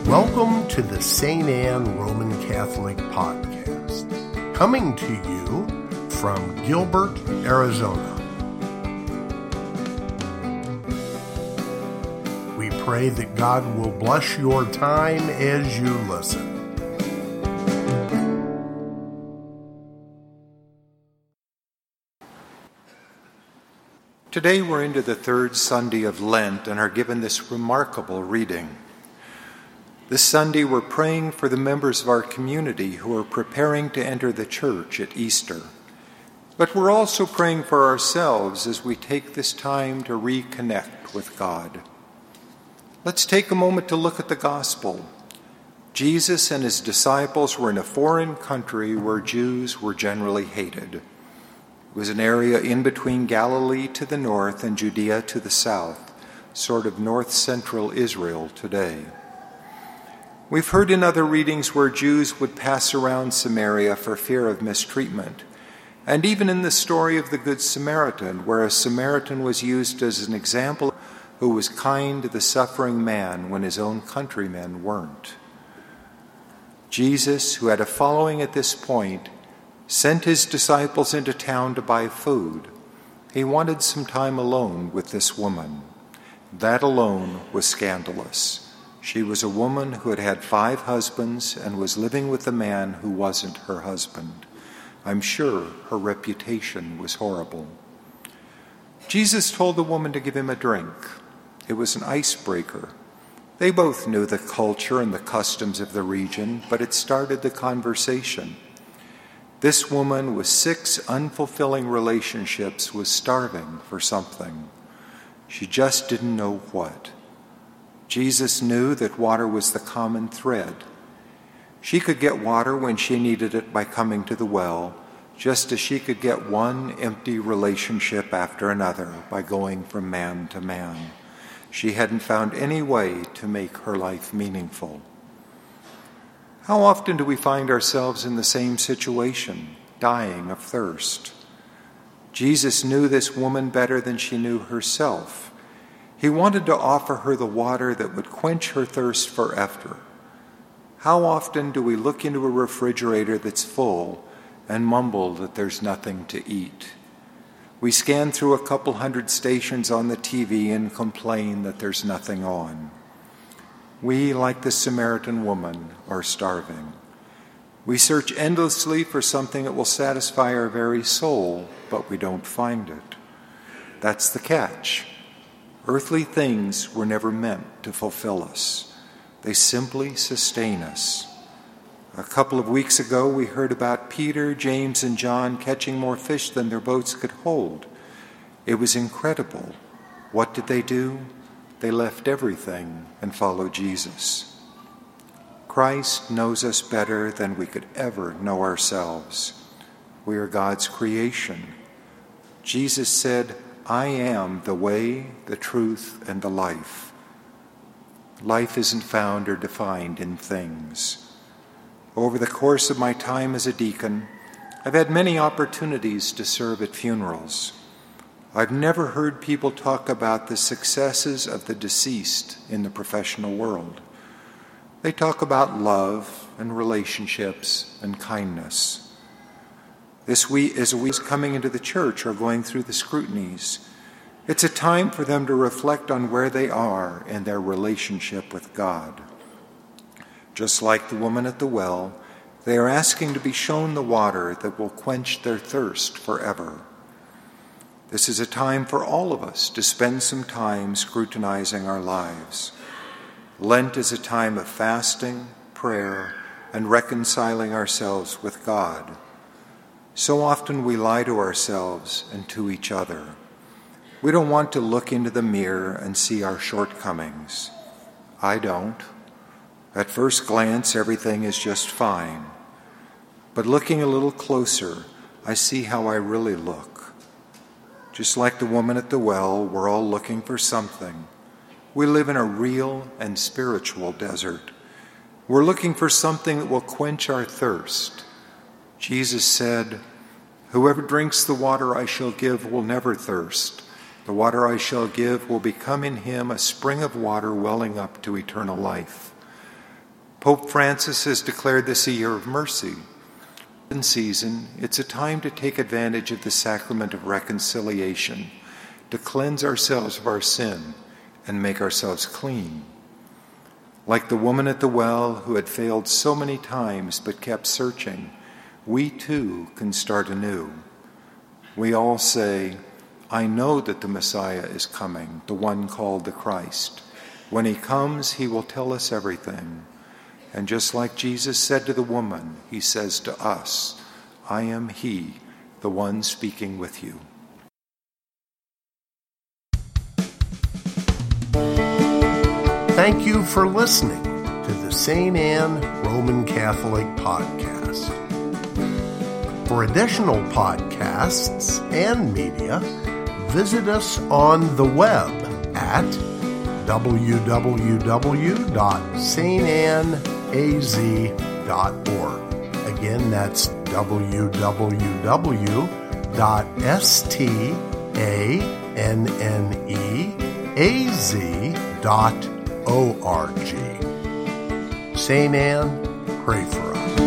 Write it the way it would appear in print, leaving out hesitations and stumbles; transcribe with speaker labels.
Speaker 1: Welcome to the St. Anne Roman Catholic Podcast, coming to you from Gilbert, Arizona. We pray that God will bless your time as you listen.
Speaker 2: Today we're into the third Sunday of Lent and are given this remarkable reading. This Sunday we're praying for the members of our community who are preparing to enter the church at Easter. But we're also praying for ourselves as we take this time to reconnect with God. Let's take a moment to look at the gospel. Jesus and his disciples were in a foreign country where Jews were generally hated. It was an area in between Galilee to the north and Judea to the south, sort of north-central Israel today. We've heard in other readings where Jews would pass around Samaria for fear of mistreatment, and even in the story of the Good Samaritan, where a Samaritan was used as an example who was kind to the suffering man when his own countrymen weren't. Jesus, who had a following at this point, sent his disciples into town to buy food. He wanted some time alone with this woman. That alone was scandalous. She was a woman who had had 5 husbands and was living with a man who wasn't her husband. I'm sure her reputation was horrible. Jesus told the woman to give him a drink. It was an icebreaker. They both knew the culture and the customs of the region, but it started the conversation. This woman with 6 unfulfilling relationships was starving for something. She just didn't know what. Jesus knew that water was the common thread. She could get water when she needed it by coming to the well, just as she could get one empty relationship after another by going from man to man. She hadn't found any way to make her life meaningful. How often do we find ourselves in the same situation, dying of thirst? Jesus knew this woman better than she knew herself. He wanted to offer her the water that would quench her thirst forever. How often do we look into a refrigerator that's full and mumble that there's nothing to eat? We scan through a couple hundred stations on the TV and complain that there's nothing on. We, like the Samaritan woman, are starving. We search endlessly for something that will satisfy our very soul, but we don't find it. That's the catch. Earthly things were never meant to fulfill us. They simply sustain us. A couple of weeks ago, we heard about Peter, James, and John catching more fish than their boats could hold. It was incredible. What did they do? They left everything and followed Jesus. Christ knows us better than we could ever know ourselves. We are God's creation. Jesus said, I am the way, the truth, and the life. Life isn't found or defined in things. Over the course of my time as a deacon, I've had many opportunities to serve at funerals. I've never heard people talk about the successes of the deceased in the professional world. They talk about love and relationships and kindness. This week, as a week coming into the church or going through the scrutinies, it's a time for them to reflect on where they are in their relationship with God. Just like the woman at the well, they are asking to be shown the water that will quench their thirst forever. This is a time for all of us to spend some time scrutinizing our lives. Lent is a time of fasting, prayer, and reconciling ourselves with God. So often we lie to ourselves and to each other. We don't want to look into the mirror and see our shortcomings. I don't. At first glance, everything is just fine. But looking a little closer, I see how I really look. Just like the woman at the well, we're all looking for something. We live in a real and spiritual desert. We're looking for something that will quench our thirst. Jesus said, "Whoever drinks the water I shall give will never thirst. The water I shall give will become in him a spring of water welling up to eternal life." Pope Francis has declared this a year of mercy. In season, it's a time to take advantage of the sacrament of reconciliation, to cleanse ourselves of our sin and make ourselves clean. Like the woman at the well who had failed so many times but kept searching, we too can start anew. We all say, I know that the Messiah is coming, the one called the Christ. When he comes, he will tell us everything. And just like Jesus said to the woman, he says to us, I am he, the one speaking with you.
Speaker 1: Thank you for listening to the St. Anne Roman Catholic Podcast. For additional podcasts and media, visit us on the web at www.stanaz.org. Again, that's www.stanneaz.org. St. Anne, pray for us.